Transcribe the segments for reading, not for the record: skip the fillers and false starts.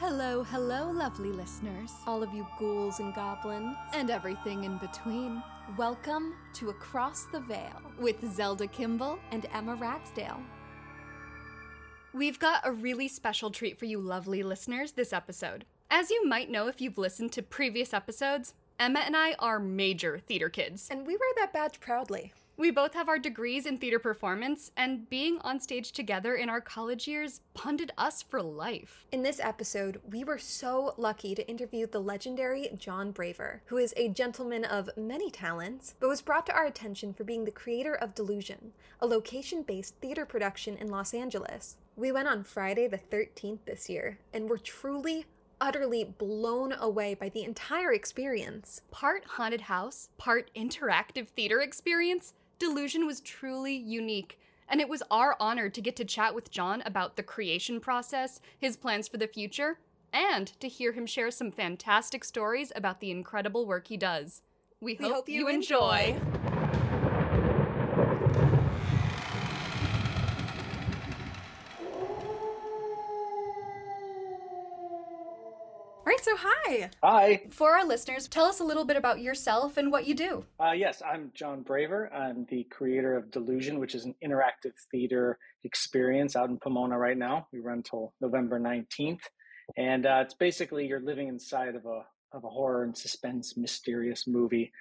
Hello, hello, lovely listeners. All of you ghouls and goblins. And everything in between. Welcome to Across the Veil with Zelda Kimball and Emma Ragsdale. We've got a really special treat for you lovely listeners this episode. As you might know if you've listened to previous episodes, Emma and I are major theater kids. And we wear that badge proudly. We both have our degrees in theater performance, and being on stage together in our college years bonded us for life. In this episode, we were so lucky to interview the legendary John Braver, who is a gentleman of many talents, but was brought to our attention for being the creator of Delusion, a location-based theater production in Los Angeles. We went on Friday the 13th this year, and were truly utterly blown away by the entire experience. Part haunted house, part interactive theater experience, Delusion was truly unique, and it was our honor to get to chat with John about the creation process, his plans for the future, and to hear him share some fantastic stories about the incredible work he does. We hope you enjoy. All right, so hi. Hi. For our listeners, tell us a little bit about yourself and what you do. Yes, I'm John Braver. I'm the creator of Delusion, which is an interactive theater experience out in Pomona right now. We run till November 19th. And it's basically you're living inside of a horror and suspense, mysterious movie.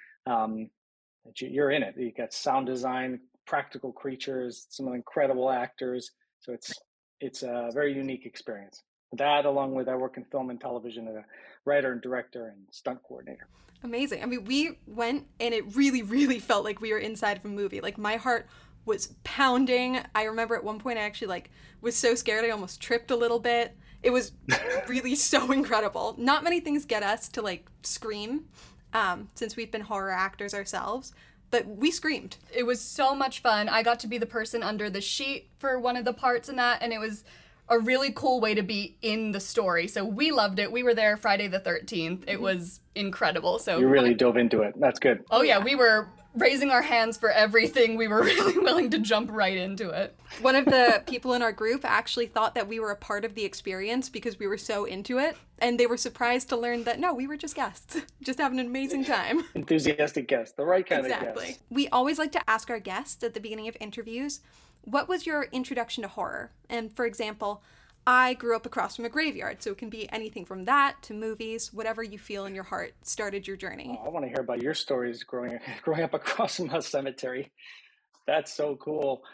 You're in it. You got sound design, practical creatures, some incredible actors. So it's a very unique experience. That, along with I work in film and television as a writer and director and stunt coordinator. Amazing. I mean, we went and it really, really felt like we were inside of a movie. Like my heart was pounding. I remember at one point I actually was so scared I almost tripped a little bit. It was really so incredible. Not many things get us to scream since we've been horror actors ourselves. But we screamed. It was so much fun. I got to be the person under the sheet for one of the parts in that, and it was a really cool way to be in the story. So we loved it. We were there Friday the 13th. It was incredible. So you really dove into it. That's good. Oh yeah, we were raising our hands for everything. We were really willing to jump right into it. One of the people in our group actually thought that we were a part of the experience because we were so into it. And they were surprised to learn that, no, we were just guests. Just having an amazing time. Enthusiastic guests. The right kind of Exactly. guests. We always like to ask our guests at the beginning of interviews, what was your introduction to horror? And for example, I grew up across from a graveyard, so it can be anything from that to movies, whatever you feel in your heart started your journey. Oh, I want to hear about your stories growing up across from a cemetery. That's so cool.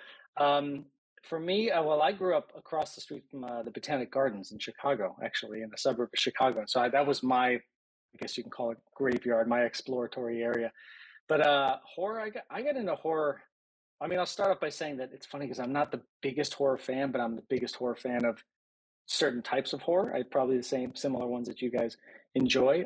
For me, I grew up across the street from the Botanic Gardens in Chicago, actually, in the suburb of Chicago. So that was my, I guess you can call it graveyard, my exploratory area. But horror, I got into horror. I mean, I'll start off by saying that it's funny because I'm not the biggest horror fan, but I'm the biggest horror fan of certain types of horror. I probably the similar ones that you guys enjoy.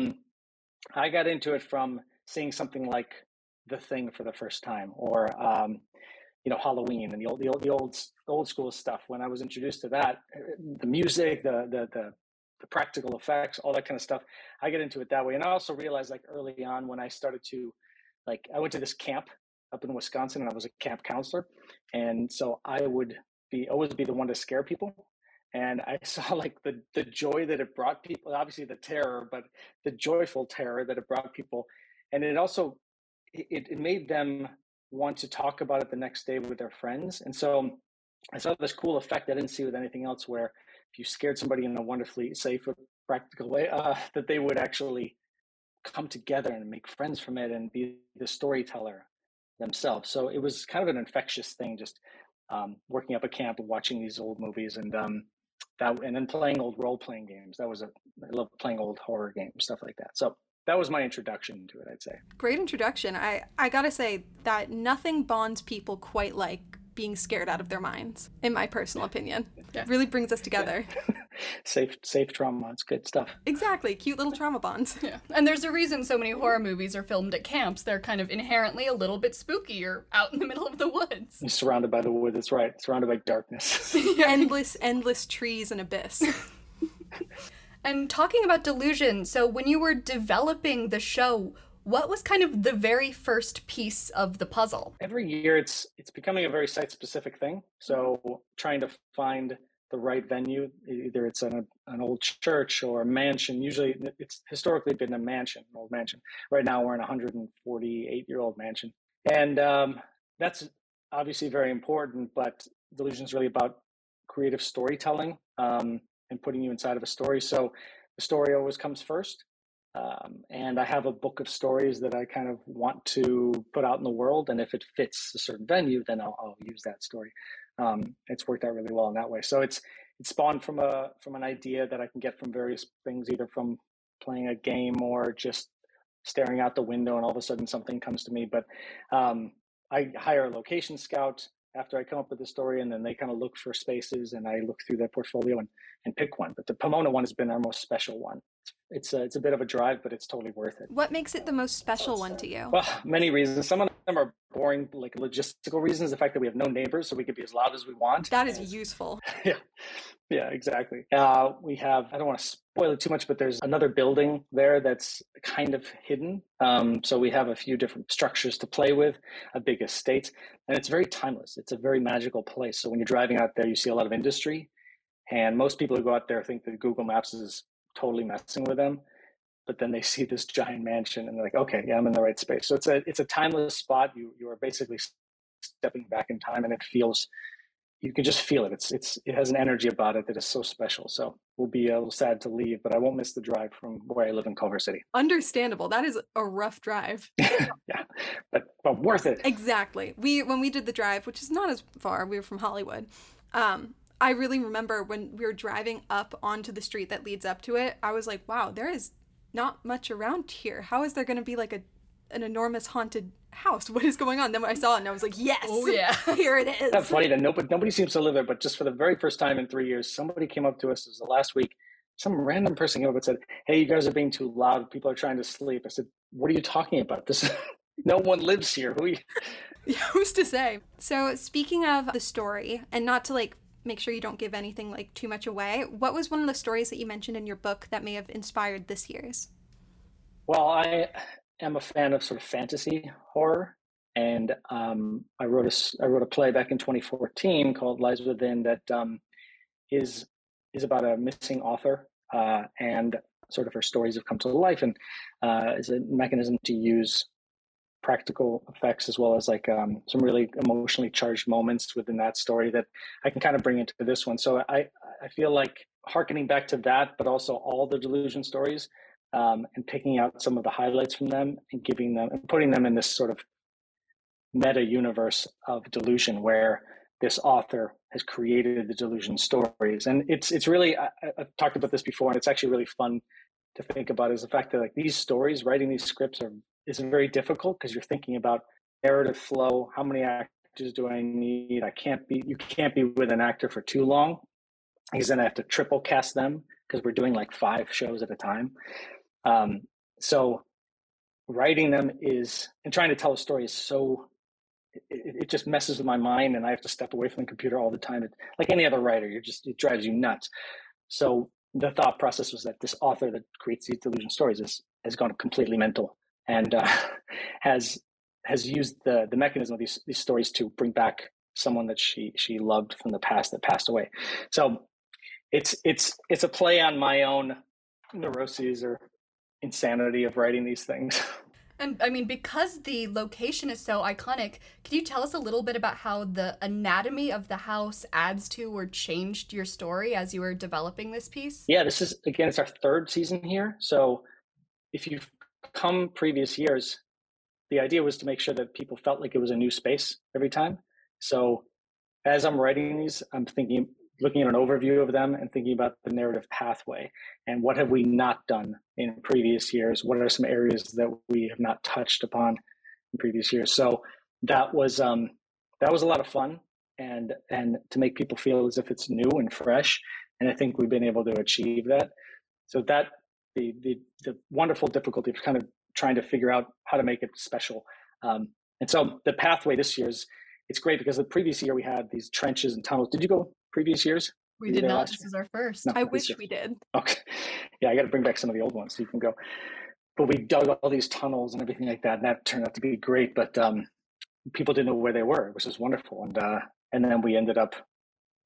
I got into it from seeing something like The Thing for the first time, or Halloween and the old school stuff. When I was introduced to that, the music, the practical effects, all that kind of stuff, I get into it that way. And I also realized early on when I started to I went to this camp up in Wisconsin, and I was a camp counselor. And so I would always be the one to scare people. And I saw the joy that it brought people, obviously the terror, but the joyful terror that it brought people. And it also, it made them want to talk about it the next day with their friends. And so I saw this cool effect I didn't see with anything else, where if you scared somebody in a wonderfully safe, practical way, that they would actually come together and make friends from it and be the storyteller themselves. So it was kind of an infectious thing, just working up a camp and watching these old movies and then playing old role-playing games. I love playing old horror games, stuff like that. So that was my introduction to it, I'd say. Great introduction. I gotta say that nothing bonds people quite like being scared out of their minds, in my personal opinion. Yeah. It really brings us together. Safe trauma. It's good stuff. Exactly. Cute little trauma bonds. Yeah. And there's a reason so many horror movies are filmed at camps. They're kind of inherently a little bit spooky or out in the middle of the woods. You're surrounded by the wood. That's right. Surrounded by darkness. Endless trees and abyss. And talking about Delusion, so when you were developing the show, what was kind of the very first piece of the puzzle? Every year it's becoming a very site-specific thing. So trying to find the right venue. Either it's an old church or a mansion. Usually it's historically been a mansion, an old mansion. Right now we're in a 148-year-old mansion. And that's obviously very important, but Delusion is really about creative storytelling and putting you inside of a story. So the story always comes first. And I have a book of stories that I kind of want to put out in the world. And if it fits a certain venue, then I'll use that story. It's worked out really well in that way. So it's spawned from an idea that I can get from various things, either from playing a game or just staring out the window and all of a sudden something comes to me. But I hire a location scout after I come up with the story, and then they kind of look for spaces, and I look through their portfolio and pick one. But the Pomona one has been our most special one. It's a bit of a drive, but it's totally worth it. What makes it the most special one to you? Well, many reasons. Some of them are boring, like logistical reasons. The fact that we have no neighbors, so we could be as loud as we want. That is useful. Yeah, exactly. We have, I don't want to spoil it too much, but there's another building there that's kind of hidden. So we have a few different structures to play with, a big estate, and it's very timeless. It's a very magical place. So when you're driving out there, you see a lot of industry, and most people who go out there think that Google Maps is totally messing with them. But then they see this giant mansion and they're like, okay, yeah, I'm in the right space. So it's a timeless spot. You are basically stepping back in time, and it feels, you can just feel it. It has an energy about it that is so special. So we'll be a little sad to leave, but I won't miss the drive from where I live in Culver City. Understandable. That is a rough drive. Yeah, but worth it. Exactly. When we did the drive, which is not as far, we were from Hollywood. I really remember when we were driving up onto the street that leads up to it, I was like, wow, there is not much around here. How is there going to be like an enormous haunted house? What is going on? Then when I saw it, and I was like, yes, oh yeah, here it is. That's funny that nobody seems to live there, but just for the very first time in 3 years, somebody came up to us. It was the last week. Some random person came up and said, hey, you guys are being too loud. People are trying to sleep. I said, what are you talking about? No one lives here. Who's to say? So speaking of the story, and not to like make sure you don't give anything like too much away, what was one of the stories that you mentioned in your book that may have inspired this year's? Well, I am a fan of sort of fantasy horror, and I wrote a play back in 2014 called Lies Within that is about a missing author, and sort of her stories have come to life, and is a mechanism to use practical effects as well as like some really emotionally charged moments within that story that I can kind of bring into this one. So I feel like hearkening back to that, but also all the Delusion stories, and picking out some of the highlights from them and giving them and putting them in this sort of meta universe of Delusion where this author has created the Delusion stories. And it's really, I've talked about this before, and it's actually really fun to think about, is the fact that like these stories, writing these scripts is very difficult because you're thinking about narrative flow. How many actors do I need? You can't be with an actor for too long because then I have to triple cast them because we're doing like 5 shows at a time. So writing them and trying to tell a story is so, it just messes with my mind, and I have to step away from the computer all the time. Like any other writer, it drives you nuts. So the thought process was that this author that creates these Delusion stories has gone completely mental, and has used the mechanism of these stories to bring back someone that she loved from the past that passed away. So it's a play on my own neuroses or insanity of writing these things. And I mean, because the location is so iconic, can you tell us a little bit about how the anatomy of the house adds to or changed your story as you were developing this piece? Yeah, this is, again, it's our 3rd season here. So if you've come previous years, the idea was to make sure that people felt like it was a new space every time. So as I'm writing these, I'm looking at an overview of them and thinking about the narrative pathway and what have we not done in previous years? What are some areas that we have not touched upon in previous years? So that was a lot of fun, and to make people feel as if it's new and fresh. And I think we've been able to achieve that. So that the wonderful difficulty of kind of trying to figure out how to make it special. And so the pathway this year it's great because the previous year we had these trenches and tunnels. Did you go previous years? We did not. This is our first. No, I wish we did. Okay. Yeah, I got to bring back some of the old ones so you can go. But we dug all these tunnels and everything like that, and that turned out to be great. But people didn't know where they were, which was wonderful. And then we ended up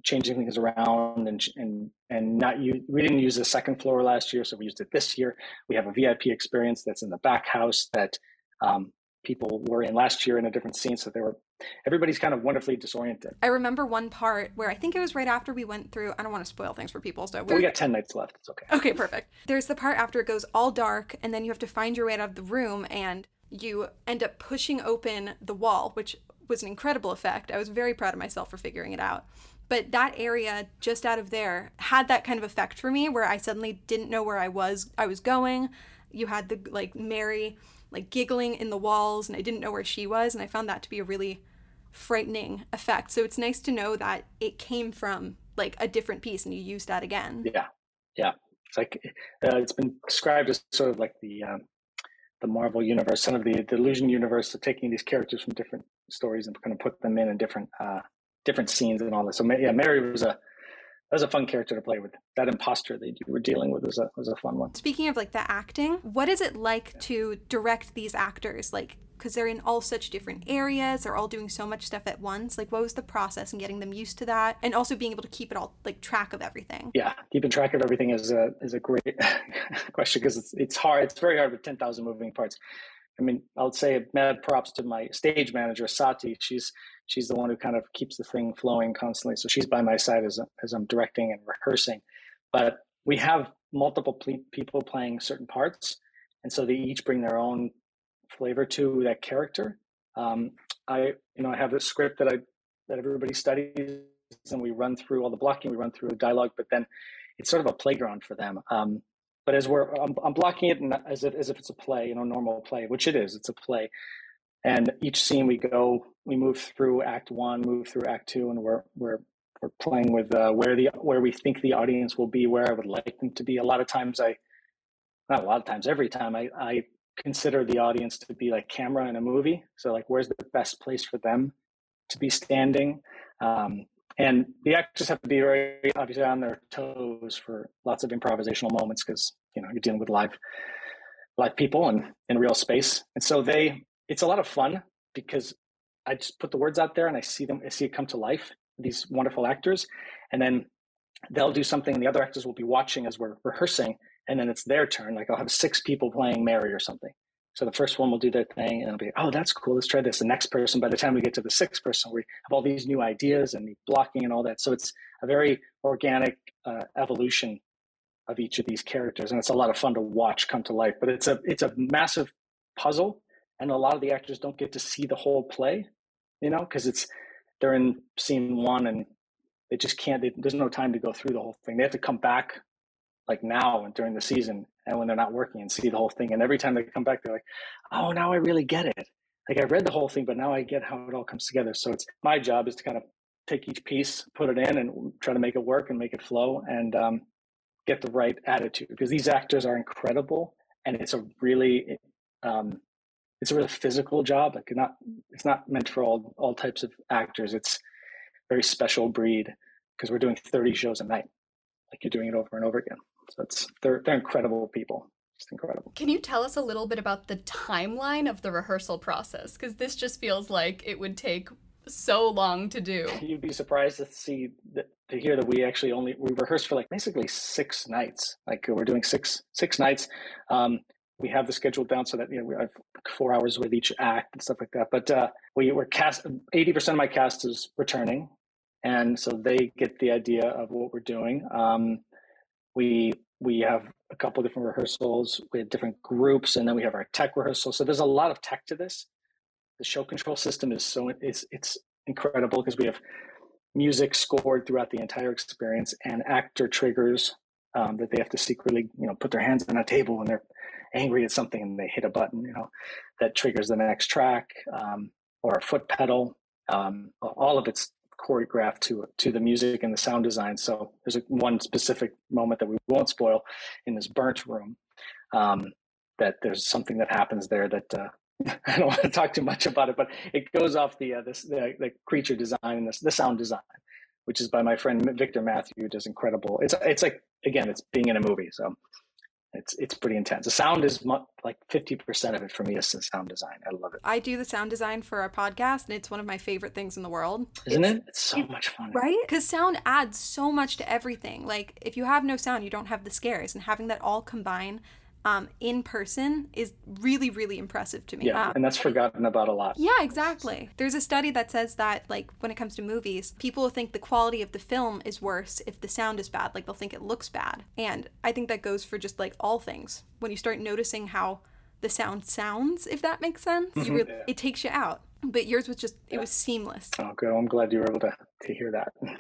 changing things around and not use. We didn't use the second floor last year, so we used it this year. We have a VIP experience that's in the back house that people were in last year in a different scene, so everybody's kind of wonderfully disoriented. I remember one part where I think it was right after we went through, I don't want to spoil things for people, so we got 10 nights left. It's okay. Okay, perfect. There's the part after it goes all dark, and then you have to find your way out of the room, and you end up pushing open the wall, which was an incredible effect. I was very proud of myself for figuring it out. But that area just out of there had that kind of effect for me where I suddenly didn't know where I was going. You had the like Mary like giggling in the walls, and I didn't know where she was, and I found that to be a really frightening effect. So it's nice to know that it came from like a different piece and you used that again. Yeah. It's like it's been described as sort of like the Marvel universe, some of the Delusion universe, of taking these characters from different stories and kind of put them in different scenes and all that. So yeah, Mary was a fun character to play with. That imposter that you were dealing with was a fun one. Speaking of like the acting, what is it like to direct these actors? Like, because they're in all such different areas, they're all doing so much stuff at once. Like, what was the process in getting them used to that, and also being able to keep it all like track of everything? Yeah, keeping track of everything is a great question because it's hard. It's very hard with 10,000 moving parts. I mean, I would say mad props to my stage manager, Sati. She's the one who kind of keeps the thing flowing constantly. So she's by my side as I'm directing and rehearsing. But we have multiple people playing certain parts, and so they each bring their own flavor to that character. I have this script that everybody studies, and we run through all the blocking, we run through dialogue, but then it's sort of a playground for them. But as I'm blocking it as if it's a play, normal play, which it is. It's a play, and each scene we move through Act 1, move through Act 2, and we're playing with where we think the audience will be, where I would like them to be. Every time I consider the audience to be like camera in a movie. So like, where's the best place for them to be standing? And the actors have to be very obviously on their toes for lots of improvisational moments because you're dealing with live people and in real space. And so it's a lot of fun because I just put the words out there and I see it come to life, these wonderful actors, and then they'll do something and the other actors will be watching as we're rehearsing, and then it's their turn. Like I'll have 6 people playing Mary or something. So the first one will do their thing and it'll be, oh, that's cool, let's try this. The next person, by the time we get to the 6th person, we have all these new ideas and blocking and all that. So it's a very organic evolution of each of these characters. And it's a lot of fun to watch come to life. But it's a massive puzzle. And a lot of the actors don't get to see the whole play, because they're in scene 1 and they just can't, there's no time to go through the whole thing. They have to come back like now and during the season and when they're not working and see the whole thing. And every time they come back, they're like, oh, now I really get it. Like I read the whole thing, but now I get how it all comes together. So it's my job is to kind of take each piece, put it in and try to make it work and make it flow and get the right attitude, because these actors are incredible. And it's a really physical job. Like it's not meant for all types of actors. It's a very special breed because we're doing 30 shows a night. Like you're doing it over and over again. So they're incredible people. Just incredible. Can you tell us a little bit about the timeline of the rehearsal process? Because this just feels like it would take so long to do. You'd be surprised to hear that we rehearse for like basically 6 nights. Like we're doing six nights. We have the schedule down so that we have 4 hours with each act and stuff like that. But we're cast. 80% of my cast is returning, and so they get the idea of what we're doing. We have a couple different rehearsals. We have different groups, and then we have our tech rehearsal. So there's a lot of tech to this. The show control system is it's incredible because we have music scored throughout the entire experience and actor triggers that they have to secretly put their hands on a table when they're angry at something and they hit a button that triggers the next track or a foot pedal. All of it's choreographed to the music and the sound design. So there's one specific moment that we won't spoil in this burnt room, that there's something that happens there that I don't want to talk too much about it, but it goes off the creature design and the sound design, which is by my friend Victor Matthew, who does incredible. It's like, again, it's being in a movie. So It's pretty intense. The sound is like 50% of it for me is the sound design. I love it. I do the sound design for our podcast, and it's one of my favorite things in the world. Isn't it? It's so much fun. Right? Because sound adds so much to everything. Like, if you have no sound, you don't have the scares, and having that all combine in person is really, really impressive to me. Yeah, and that's forgotten about a lot. Yeah, exactly. There's a study that says that, like, when it comes to movies, people will think the quality of the film is worse if the sound is bad. Like, they'll think it looks bad. And I think that goes for just, like, all things. When you start noticing how the sound sounds, if that makes sense, it takes you out. But yours was just, it was seamless. Oh, good. I'm glad you were able to hear that and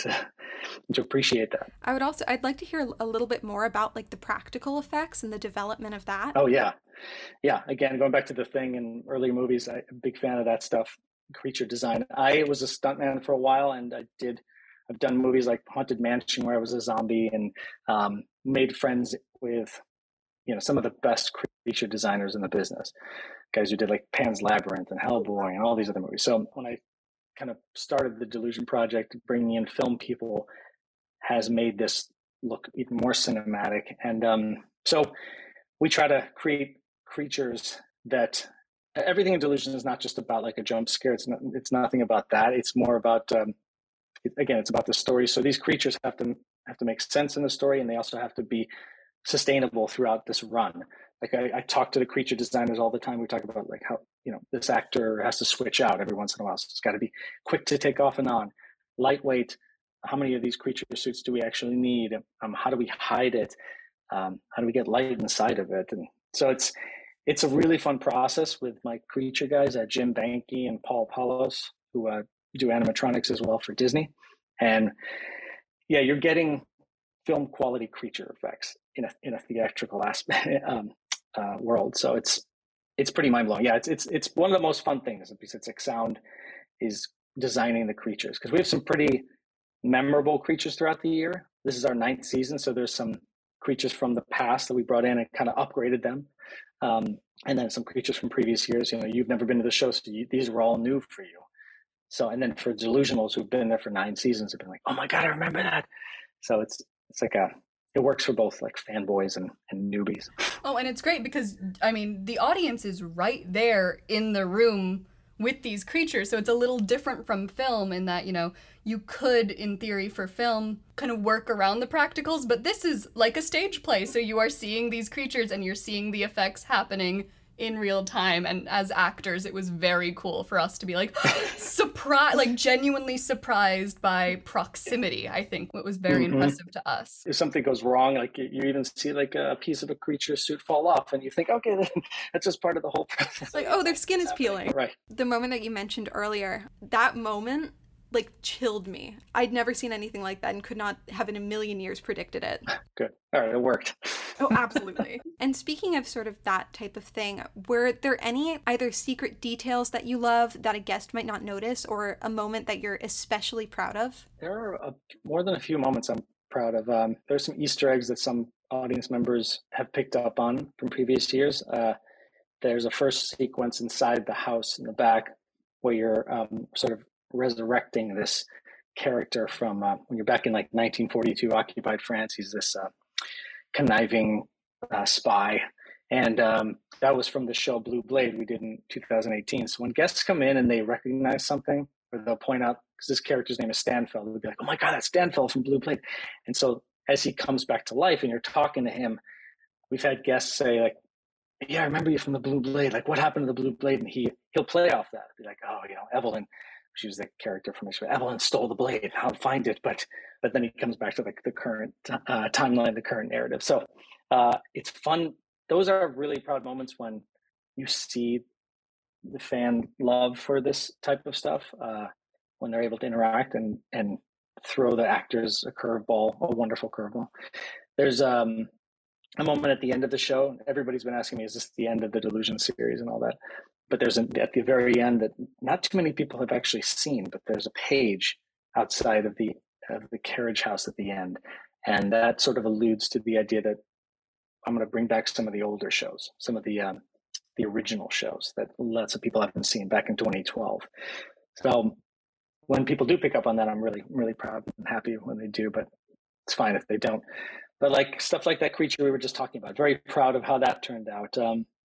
to appreciate that. I'd like to hear a little bit more about like the practical effects and the development of that. Oh, yeah. Yeah. Again, going back to The Thing and earlier movies, I'm a big fan of that stuff, creature design. I was a stuntman for a while, and I've done movies like Haunted Mansion where I was a zombie, and made friends with, some of the best creature designers in the business. Guys who did like Pan's Labyrinth and Hellboy and all these other movies. So when I kind of started the Delusion project, bringing in film people has made this look even more cinematic. And so we try to create creatures that everything in Delusion is not just about like a jump scare. It's nothing about that. It's more about, again, it's about the story. So these creatures have to make sense in the story, and they also have to be sustainable throughout this run. Like I talk to the creature designers all the time. We talk about like how, this actor has to switch out every once in a while. So it's got to be quick to take off and on, lightweight. How many of these creature suits do we actually need? How do we hide it? How do we get light inside of it? And so it's a really fun process with my creature guys, Jim Banky and Paul Paulos, who do animatronics as well for Disney. And yeah, you're getting film quality creature effects in a theatrical aspect world. So it's pretty mind blowing. Yeah, it's one of the most fun things besides like sound is designing the creatures, because we have some pretty memorable creatures throughout the year. This is our 9th season, so there's some creatures from the past that we brought in and kind of upgraded them, and then some creatures from previous years. You've never been to the show, so these were all new for you. So, and then for Delusionals who've been there for 9 seasons, have been like, oh my god, I remember that. So it's like it works for both like fanboys and newbies. Oh, and it's great because, the audience is right there in the room with these creatures. So it's a little different from film in that, you could, in theory, for film, kind of work around the practicals, but this is like a stage play. So you are seeing these creatures and you're seeing the effects happening in real time. And as actors, it was very cool for us to be like surprised, like genuinely surprised by proximity. I think what was very impressive to us. If something goes wrong, like you even see like a piece of a creature suit fall off, and you think, okay, that's just part of the whole process. Like, oh, their skin is peeling. Right. The moment that you mentioned earlier, that moment like chilled me. I'd never seen anything like that and could not have in a million years predicted it. Good. All right, it worked. Oh, absolutely. And speaking of sort of that type of thing, were there any either secret details that you love that a guest might not notice, or a moment that you're especially proud of? There are more than a few moments I'm proud of. There's some Easter eggs that some audience members have picked up on from previous years. There's a first sequence inside the house in the back where you're sort of resurrecting this character from when you're back in like 1942 occupied France. He's this conniving spy, and that was from the show Blue Blade we did in 2018. So when guests come in and they recognize something, or they'll point out, because this character's name is Stanfeld, they'll be like, oh my god, that's Stanfeld from Blue Blade. And so as he comes back to life and you're talking to him, we've had guests say like, yeah, I remember you from the Blue Blade, like what happened to the Blue Blade? And he'll play off that, be like, oh, Evelyn, she was the character from this. Evelyn stole the blade. I'll find it, but then he comes back to like the current timeline, the current narrative. So it's fun. Those are really proud moments when you see the fan love for this type of stuff. When they're able to interact and throw the actors a curveball, a wonderful curveball. There's a moment at the end of the show. Everybody's been asking me, is this the end of the Delusion series and all that? But there's at the very end that not too many people have actually seen, but there's a page outside of the carriage house at the end. And that sort of alludes to the idea that I'm going to bring back some of the older shows, some of the original shows that lots of people haven't seen back in 2012. So when people do pick up on that, I'm really, really proud and happy when they do, but it's fine if they don't. But like stuff like that creature we were just talking about, very proud of how that turned out.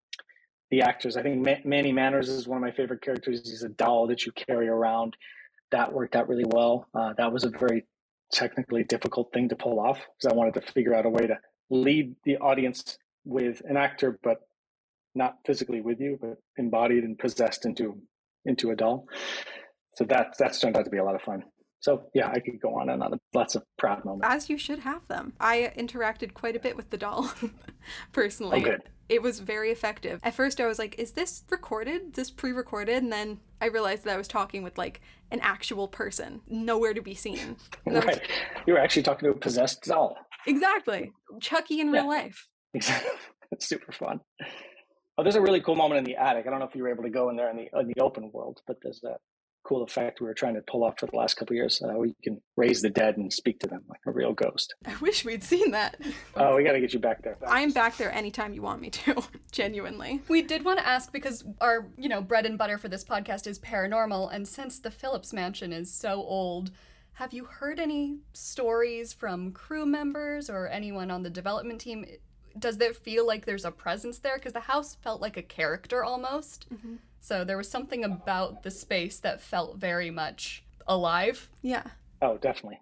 The actors, I think Manny Manners is one of my favorite characters. He's a doll that you carry around. That worked out really well. That was a very technically difficult thing to pull off because I wanted to figure out a way to lead the audience with an actor, but not physically with you, but embodied and possessed into a doll. So that's turned out to be a lot of fun. So yeah, I could go on and on. Lots of proud moments. As you should have them. I interacted quite a bit with the doll, personally. Oh, good. It was very effective. At first I was like, is this recorded? Is this pre-recorded? And then I realized that I was talking with like an actual person, nowhere to be seen. Right. You were actually talking to a possessed doll. Exactly. Chucky in real life. Exactly. It's super fun. Oh, there's a really cool moment in the attic. I don't know if you were able to go in there in the open world, but there's a cool effect we were trying to pull off for the last couple of years. We can raise the dead and speak to them like a real ghost. I wish we'd seen that. Oh, we got to get you back there. I'm back there anytime you want me to, genuinely. We did want to ask, because our, bread and butter for this podcast is paranormal, and since the Phillips Mansion is so old, have you heard any stories from crew members or anyone on the development team? Does it feel like there's a presence there? Because the house felt like a character almost. Mm-hmm. So there was something about the space that felt very much alive. Yeah. Oh, definitely.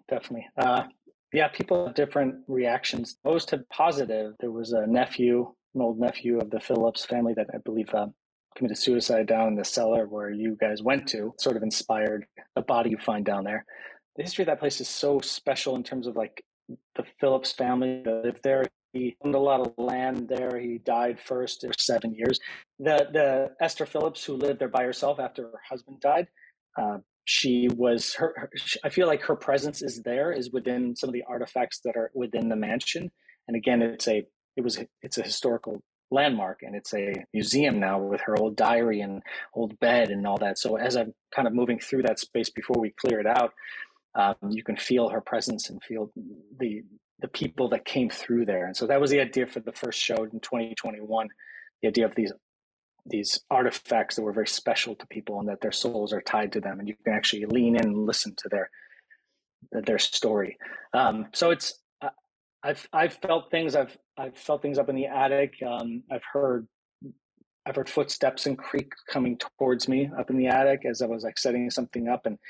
Yeah, people have different reactions. Most have positive. There was an old nephew of the Phillips family that I believe committed suicide down in the cellar where you guys went to, sort of inspired the body you find down there. The history of that place is so special in terms of like the Phillips family that lived there. He owned a lot of land there. He died first for 7 years. The Esther Phillips, who lived there by herself after her husband died, she was I feel like her presence is within some of the artifacts that are within the mansion. And again, it's a historical landmark, and it's a museum now with her old diary and old bed and all that. So as I'm kind of moving through that space before we clear it out, you can feel her presence and feel the people that came through there. And so that was the idea for the first show in 2021, the idea of these artifacts that were very special to people and that their souls are tied to them. And you can actually lean in and listen to their story. So it's, I've felt things. I've felt things up in the attic. I've heard footsteps and creak coming towards me up in the attic as I was like setting something up, and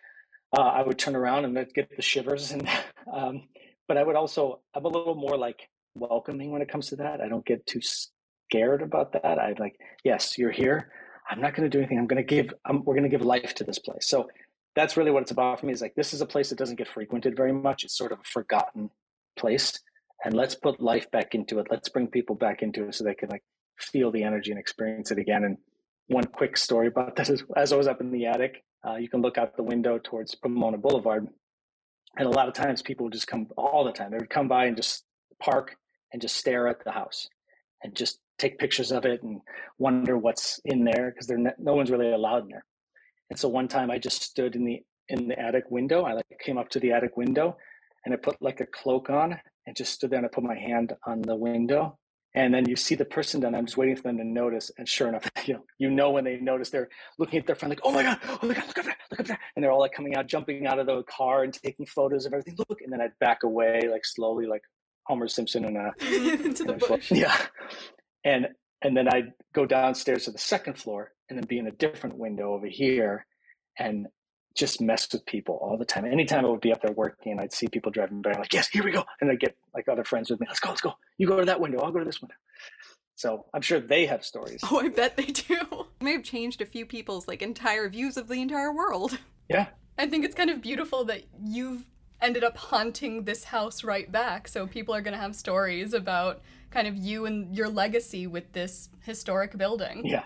I would turn around and I'd get the shivers. And but I'm a little more like welcoming when it comes to that. I don't get too scared about that. I like, yes, you're here. I'm not going to do anything. We're going to give life to this place. So that's really what it's about for me, is like, this is a place that doesn't get frequented very much. It's sort of a forgotten place, and let's put life back into it. Let's bring people back into it so they can like feel the energy and experience it again. And one quick story about that is, as I was up in the attic, you can look out the window towards Pomona Boulevard. And a lot of times people would just come all the time. They would come by and just park and just stare at the house and just take pictures of it and wonder what's in there, because no one's really allowed in there. And so one time I just stood in the attic window. I like came up to the attic window and I put like a cloak on and just stood there, and I put my hand on the window. And then you see the person down there. I'm just waiting for them to notice. And sure enough, when they notice, they're looking at their friend like, oh my God, look up there. And they're all like coming out, jumping out of the car and taking photos of everything. Look. And then I'd back away like slowly, like Homer Simpson into the bush. Yeah. And then I'd go downstairs to the second floor and then be in a different window over here and just mess with people all the time. Anytime I would be up there working, I'd see people driving by, like, yes, here we go. And I'd get like other friends with me. Let's go. You go to that window. I'll go to this window. So I'm sure they have stories. Oh, I bet they do. It may have changed a few people's like entire views of the entire world. Yeah. I think it's kind of beautiful that you've ended up haunting this house right back. So people are going to have stories about kind of you and your legacy with this historic building. Yeah.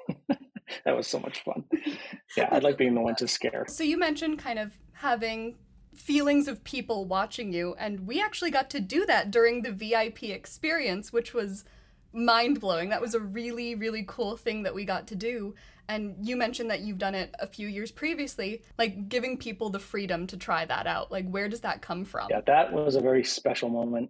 That was so much fun. Yeah, I like being the one to scare. So you mentioned kind of having feelings of people watching you, and we actually got to do that during the VIP experience, which was mind-blowing. That was a really, really cool thing that we got to do. And you mentioned that you've done it a few years previously, like giving people the freedom to try that out. Like, where does that come from? Yeah, that was a very special moment.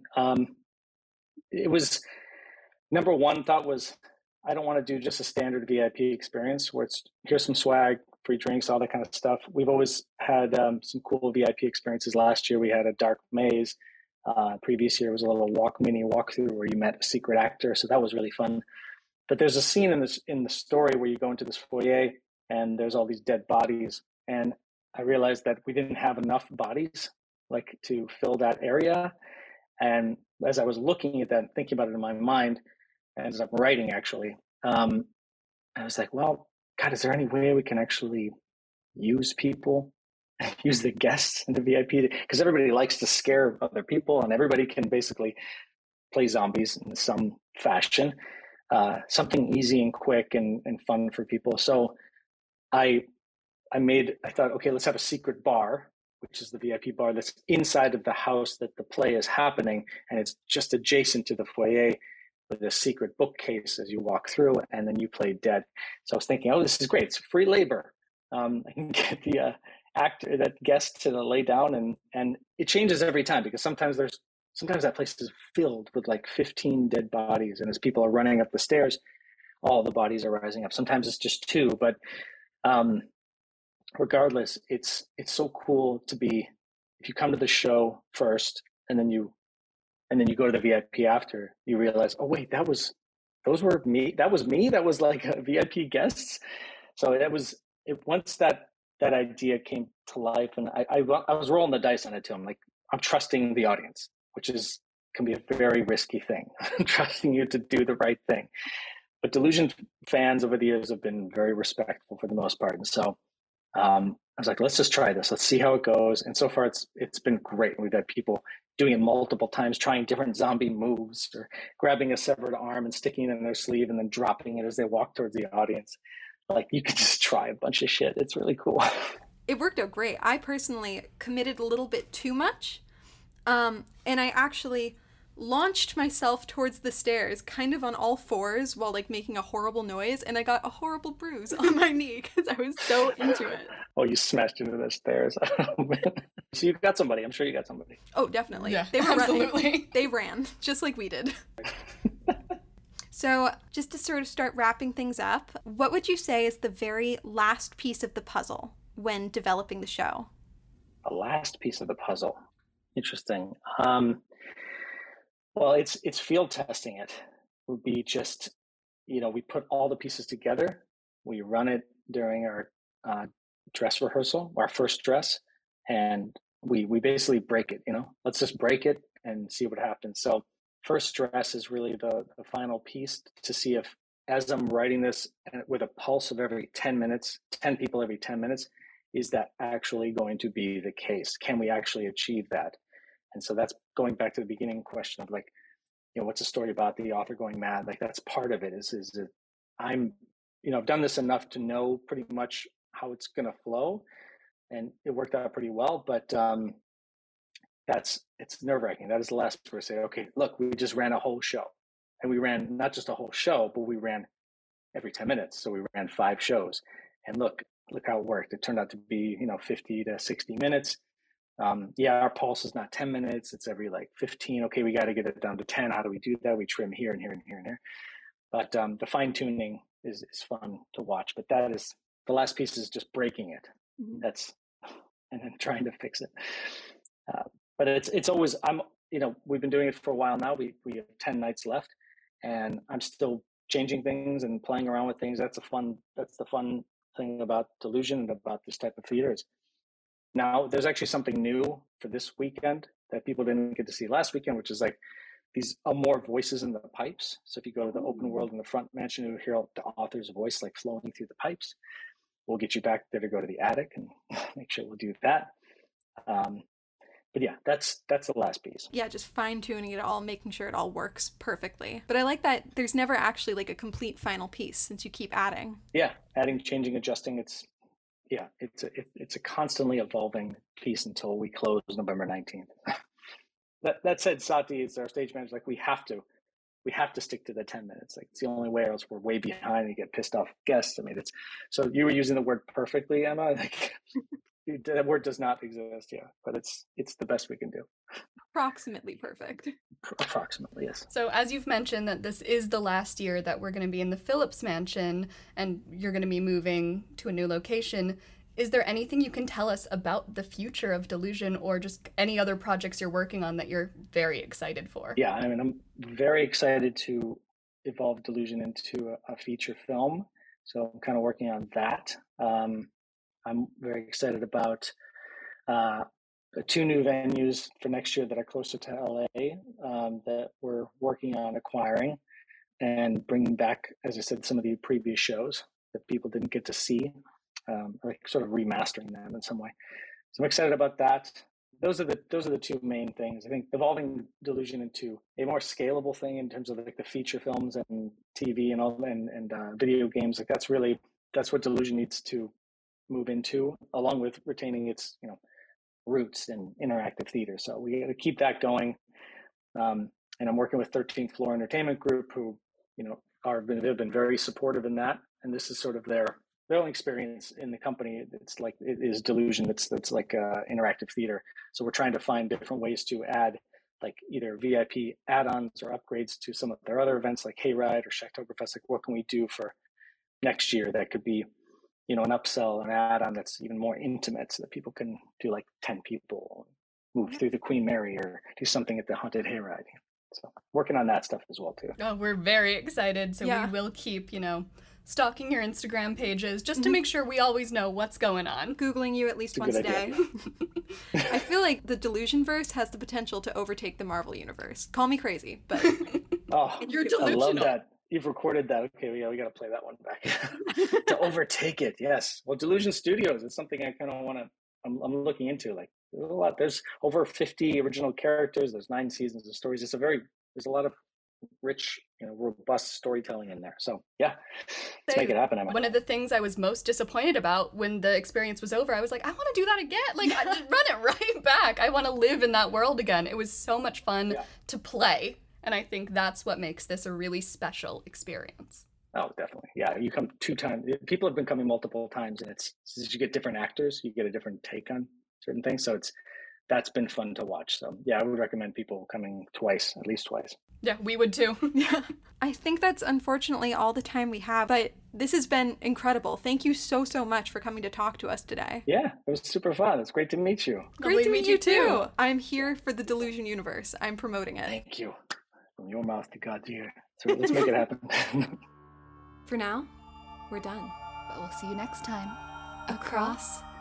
It was, number one thought was, I don't want to do just a standard VIP experience where it's here's some swag, free drinks, all that kind of stuff. We've always had some cool VIP experiences. Last year we had a dark maze. Previous year was a little mini walkthrough where you met a secret actor, so that was really fun. But there's a scene in the story where you go into this foyer and there's all these dead bodies, and I realized that we didn't have enough bodies like to fill that area. And as I was looking at that and thinking about it in my mind, and as I'm writing actually, I was like, well, God, is there any way we can actually use people, use the guests in the VIP? Because everybody likes to scare other people, and everybody can basically play zombies in some fashion. Something easy and quick and fun for people. So I thought, okay, let's have a secret bar, which is the VIP bar that's inside of the house that the play is happening, and it's just adjacent to the foyer with a secret bookcase as you walk through, and then you play dead. So I was thinking, oh, this is great. It's free labor. I can get the that guest to lay down, and it changes every time, because sometimes that place is filled with like 15 dead bodies, and as people are running up the stairs, all the bodies are rising up. Sometimes it's just 2, but regardless, it's so cool to be, if you come to the show first and then you go to the VIP after, you realize, oh wait, that was me. That was like a VIP guests. So once that idea came to life, and I was rolling the dice on it too. I'm like, I'm trusting the audience, which can be a very risky thing. Trusting you to do the right thing. But Delusion fans over the years have been very respectful for the most part. And so I was like, let's just try this. Let's see how it goes. And so far it's been great. We've had people doing it multiple times, trying different zombie moves, or grabbing a severed arm and sticking it in their sleeve and then dropping it as they walk towards the audience. Like, you could just try a bunch of shit. It's really cool. It worked out great. I personally committed a little bit too much. And I actually launched myself towards the stairs kind of on all fours while like making a horrible noise, and I got a horrible bruise on my knee because I was so into it. Oh, you smashed into the stairs. So you got somebody. I'm sure you got somebody. Oh, definitely. Yeah, they were absolutely. running. They ran just like we did. So just to sort of start wrapping things up, what would you say is the very last piece of the puzzle when developing the show? The last piece of the puzzle. Interesting. Well, it's field testing. It would be just, we put all the pieces together. We run it during our dress rehearsal, our first dress, and we basically break it. Let's just break it and see what happens. So first dress is really the final piece to see if, as I'm writing this with a pulse of every 10 minutes, 10 people every 10 minutes, is that actually going to be the case? Can we actually achieve that? And so that's going back to the beginning question of like, what's the story about the author going mad? Like, that's part of it is that I'm, I've done this enough to know pretty much how it's going to flow, and it worked out pretty well. But it's nerve-wracking. That is the last where I say, okay, look, we just ran a whole show, and we ran not just a whole show, but we ran every 10 minutes. So we ran 5 shows, and look how it worked. It turned out to be, 50 to 60 minutes. Our pulse is not 10 minutes. It's every like 15. Okay, we got to get it down to 10. How do we do that? We trim here and here and here and here. But the fine tuning is fun to watch. But that is the last piece, is just breaking it. Mm-hmm. And then trying to fix it. But it's always, we've been doing it for a while now. We have 10 nights left, and I'm still changing things and playing around with things. That's the fun thing about Delusion and about this type of theater is, now there's actually something new for this weekend that people didn't get to see last weekend, which is like these more voices in the pipes. So if you go to the open world in the front mansion, you'll hear the author's voice like flowing through the pipes. We'll get you back there to go to the attic and make sure we'll do that. But yeah, that's the last piece. Yeah, just fine tuning it all, making sure it all works perfectly. But I like that there's never actually like a complete final piece, since you keep adding. Yeah, adding, changing, adjusting. It's a constantly evolving piece until we close November 19th. That said, Sati is our stage manager. Like, we have to stick to the 10 minutes. Like, it's the only way, or else we're way behind and get pissed off guests. I mean, so you were using the word perfectly, Emma. Like, that word does not exist, yeah, but it's the best we can do. Approximately perfect. Approximately, yes. So as you've mentioned that this is the last year that we're going to be in the Phillips Mansion and you're going to be moving to a new location, Is there anything you can tell us about the future of Delusion or just any other projects you're working on that you're very excited for? Yeah, I mean, I'm very excited to evolve Delusion into a feature film. So I'm kind of working on that. I'm very excited about two new venues for next year that are closer to LA that we're working on acquiring and bringing back, as I said, some of the previous shows that people didn't get to see, like sort of remastering them in some way. So I'm excited about that. Those are the two main things. I think evolving Delusion into a more scalable thing in terms of like the feature films and TV and all and video games. Like that's what Delusion needs to move into, along with retaining its roots in interactive theater. So we got to keep that going. And I'm working with 13th Floor Entertainment Group, who they've been very supportive in that. And this is sort of their only experience in the company. It's like it is Delusion. That's like interactive theater. So we're trying to find different ways to add like either VIP add-ons or upgrades to some of their other events like Hayride or Shacktoberfest. Like what can we do for next year that could be an upsell, an add-on that's even more intimate so that people can do like 10 people, move through the Queen Mary or do something at the Haunted Hayride. So working on that stuff as well too. Oh, we're very excited. So we will keep, stalking your Instagram pages just to make sure we always know what's going on. Googling you at least once a day. I feel like the Delusionverse has the potential to overtake the Marvel Universe. Call me crazy, but you're delusional. I love that. You've recorded that. Okay, we got to play that one back. To overtake it, yes. Well, Delusion Studios is something I kind of want to, I'm looking into. Like, there's a lot. There's over 50 original characters. There's 9 seasons of stories. There's a lot of rich, robust storytelling in there. So, yeah, let's make it happen. One of the things I was most disappointed about when the experience was over, I was like, I want to do that again. Like, I just run it right back. I want to live in that world again. It was so much fun to play. And I think that's what makes this a really special experience. Oh, definitely. Yeah, you come 2 times. People have been coming multiple times, and you get different actors, you get a different take on certain things. So that's been fun to watch. So yeah, I would recommend people coming twice, at least twice. Yeah, we would too. Yeah. I think that's unfortunately all the time we have, but this has been incredible. Thank you so much for coming to talk to us today. Yeah, it was super fun. It's great to meet you. Great to meet you too. I'm here for the Delusion universe. I'm promoting it. Thank you. From your mouth to God's ear. So let's make it happen. For now, we're done. But we'll see you next time. Across